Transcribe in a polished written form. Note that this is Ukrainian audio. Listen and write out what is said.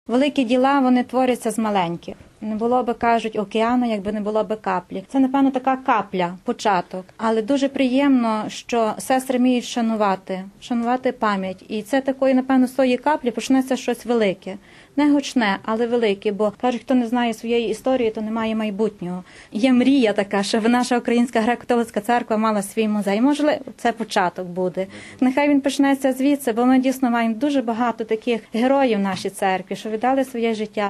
Великі діла, вони творяться з маленьких. Не було би, кажуть, океану, якби не було би каплі. Це, напевно, така капля, початок. Але дуже приємно, що сестри вміють шанувати пам'ять. І це такої, напевно, з тої каплі почнеться щось велике. Не гучне, але велике, бо, кажуть, хто не знає своєї історії, то немає майбутнього. Є мрія така, щоб наша Українська греко-католицька церква мала свій музей. Можливо, це початок буде. Нехай він почнеться звідси, бо ми дійсно маємо дуже багато таких героїв в нашій церкві, що віддали своє життя.